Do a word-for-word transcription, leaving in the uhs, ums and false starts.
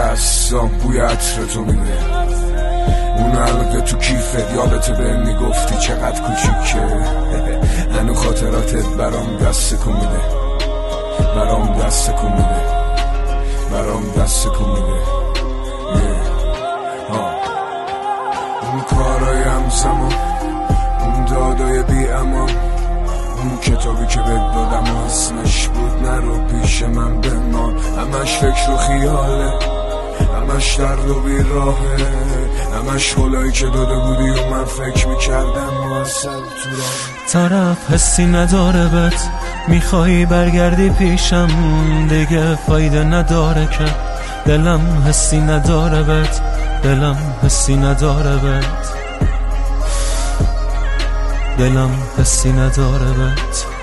دستام بوی عطر تو میده، اون علقه تو کیفت یادت به میگفتی چقدر کوچیکه. هنو خاطراتت برام دست کن میده، برام دست کن میده، برام دست کن میده. اون کارای همزمان، اون دادای بی امان، اون کتابی که بهت دادم اسمش بود نرو پیش من بمان. همش فکر و خیاله، همش درد و بیراهه، همش حالایی که داده بودی و من فکر میکردم موصل تو راه. طرف حسی نداره بهت، میخوایی برگردی پیشم دیگه فایده نداره که. دلم حسی نداره بهت، دلم حسی نداره بهت، دلم حسی نداره بهت.